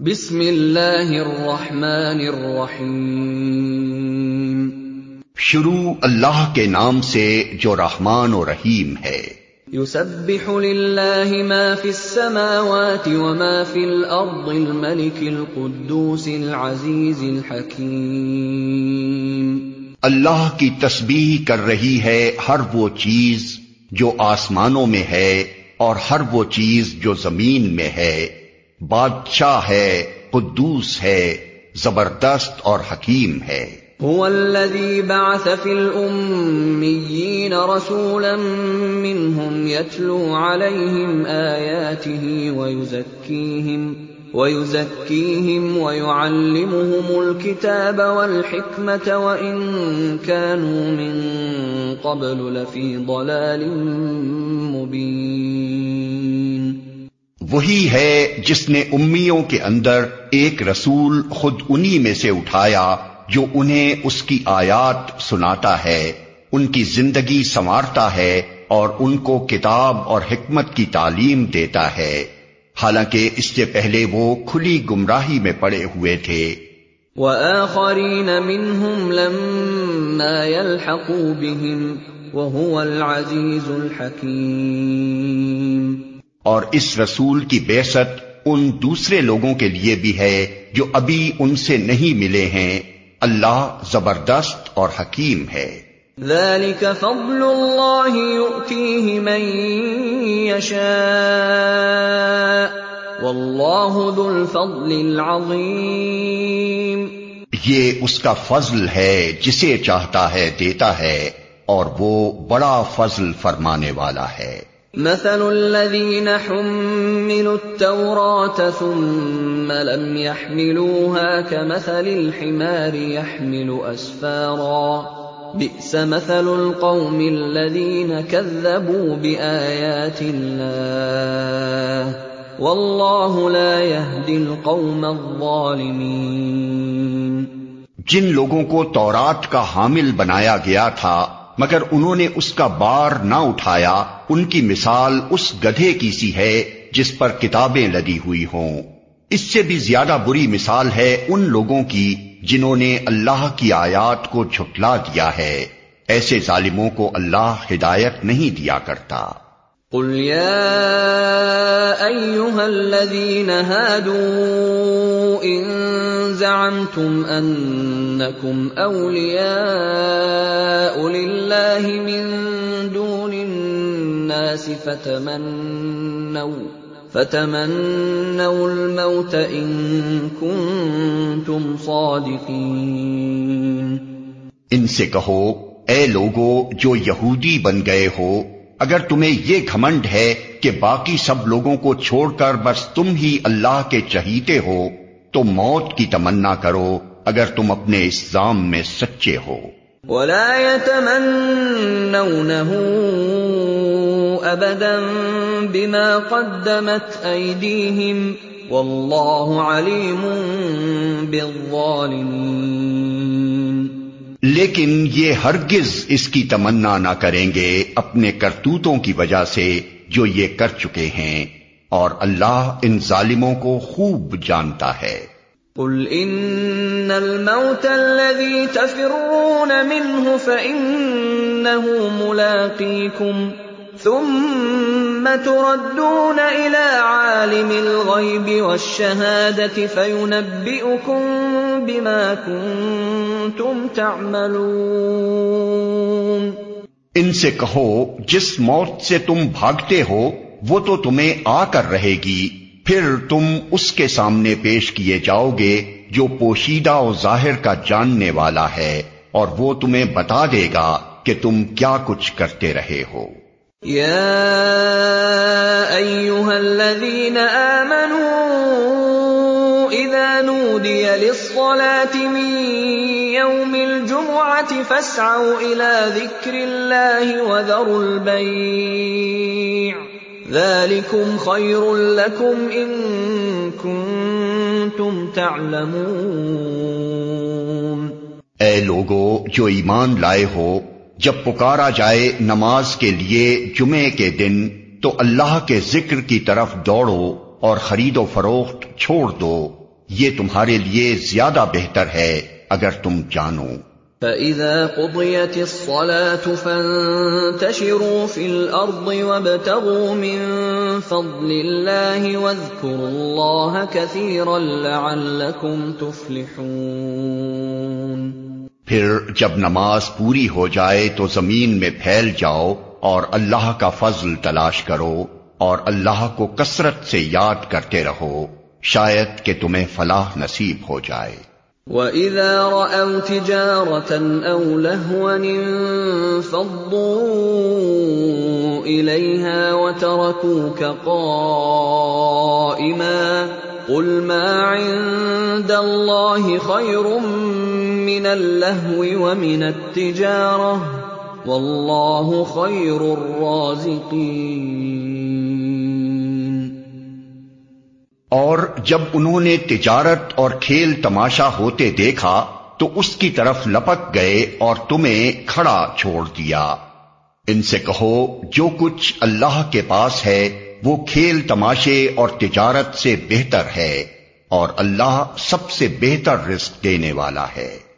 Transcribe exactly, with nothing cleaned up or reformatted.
بسم اللہ الرحمن الرحیم، شروع اللہ کے نام سے جو رحمان و رحیم ہے۔ یسبح للہ ما فی السماوات وما فی الارض الملک القدوس العزیز الحکیم۔ اللہ کی تسبیح کر رہی ہے ہر وہ چیز جو آسمانوں میں ہے اور ہر وہ چیز جو زمین میں ہے، بادشاہ ہے، قدوس ہے، زبردست اور حکیم ہے۔ هو الذي بعث في الأميين رسولا منهم يتلو عليهم آياته ويزكيهم ويزكيهم ويعلمهم الكتاب والحكمة وإن كانوا من قبل لفي ضلال مبين۔ وہی ہے جس نے امیوں کے اندر ایک رسول خود انہی میں سے اٹھایا جو انہیں اس کی آیات سناتا ہے، ان کی زندگی سنوارتا ہے اور ان کو کتاب اور حکمت کی تعلیم دیتا ہے، حالانکہ اس سے پہلے وہ کھلی گمراہی میں پڑے ہوئے تھے۔ وآخرین منہم لما يلحقوا بهم وهو العزیز الحکیم۔ اور اس رسول کی بعثت ان دوسرے لوگوں کے لیے بھی ہے جو ابھی ان سے نہیں ملے ہیں، اللہ زبردست اور حکیم ہے۔ ذلك فضل اللہ یؤتیہ من یشاء واللہ ذو الفضل العظیم۔ یہ اس کا فضل ہے، جسے چاہتا ہے دیتا ہے، اور وہ بڑا فضل فرمانے والا ہے۔ مثل الذين حملوا التوراة ثم لم يحملوها كمثل الحمار يحمل أسفارا بئس مثل القوم الذين كذبوا بآيات الله والله لا يهدي القوم الظالمين۔ جن لوگوں کو تورات کا حامل بنایا گیا تھا مگر انہوں نے اس کا بار نہ اٹھایا، ان کی مثال اس گدھے کی سی ہے جس پر کتابیں لدی ہوئی ہوں۔ اس سے بھی زیادہ بری مثال ہے ان لوگوں کی جنہوں نے اللہ کی آیات کو جھٹلا دیا ہے، ایسے ظالموں کو اللہ ہدایت نہیں دیا کرتا۔ قل یا ایھا الذین ھادوا ان زعمتم انکم اولیاء للہ من دون الناس فتمنوا فتمنوا الموت ان کنتم صادقین۔ ان سے کہو، اے لوگو جو یہودی بن گئے ہو، اگر تمہیں یہ گھمنڈ ہے کہ باقی سب لوگوں کو چھوڑ کر بس تم ہی اللہ کے چہیتے ہو، تو موت کی تمنا کرو اگر تم اپنے الزام میں سچے ہو۔ وَلَا يَتَمَنَّوْنَهُ أَبَدًا بِمَا قَدَّمَتْ أَيْدِيهِمْ وَاللَّهُ عَلِيمٌ بِالظَّالِمِينَ۔ لیکن یہ ہرگز اس کی تمنا نہ کریں گے اپنے کرتوتوں کی وجہ سے جو یہ کر چکے ہیں، اور اللہ ان ظالموں کو خوب جانتا ہے۔ قل ان الموت الذي تفرون منه فإنه ملاقيكم ثم تردون إلى عالم الغيب والشهادة فينبئكم بما كنتم تعملون۔ ان سے کہو، جس موت سے تم بھاگتے ہو وہ تو تمہیں آ کر رہے گی، پھر تم اس کے سامنے پیش کیے جاؤ گے جو پوشیدہ و ظاہر کا جاننے والا ہے، اور وہ تمہیں بتا دے گا کہ تم کیا کچھ کرتے رہے ہو۔ یا ایھا الذین آمنوا اذا نودی للصلاة من یوم الجمعة فاسعوا الى ذکر اللہ وذروا البیع ذلکم خیر لکم ان کنتم تعلمون۔ اے لوگو جو ایمان لائے ہو، جب پکارا جائے نماز کے لیے جمعے کے دن تو اللہ کے ذکر کی طرف دوڑو اور خرید و فروخت چھوڑ دو، یہ تمہارے لیے زیادہ بہتر ہے اگر تم جانو۔ فَإِذَا قُضِيَتِ الصَّلَاةُ فَانتَشِرُوا فِي الْأَرْضِ وَابْتَغُوا مِن فَضْلِ اللَّهِ وَاذْكُرُوا اللَّهَ كَثِيرًا لَّعَلَّكُمْ تُفْلِحُونَ۔ پھر جب نماز پوری ہو جائے تو زمین میں پھیل جاؤ اور اللہ کا فضل تلاش کرو اور اللہ کو کثرت سے یاد کرتے رہو، شاید کہ تمہیں فلاح نصیب ہو جائے۔ وَإِذَا رَأَوْا تِجَارَةً أَوْ لَهْوًا انفَضُّوا إِلَيْهَا وَتَرَكُوكَ قَائِمًا قُلْ مَا عِندَ اللَّهِ خَيْرٌ مِّنَ اللَّهْوِ وَمِنَ التِّجَارَةِ وَاللَّهُ خَيْرُ الرَّازِقِينَ۔ اور جب انہوں نے تجارت اور کھیل تماشا ہوتے دیکھا تو اس کی طرف لپک گئے اور تمہیں کھڑا چھوڑ دیا۔ ان سے کہو جو کچھ اللہ کے پاس ہے وہ کھیل تماشے اور تجارت سے بہتر ہے، اور اللہ سب سے بہتر رزق دینے والا ہے۔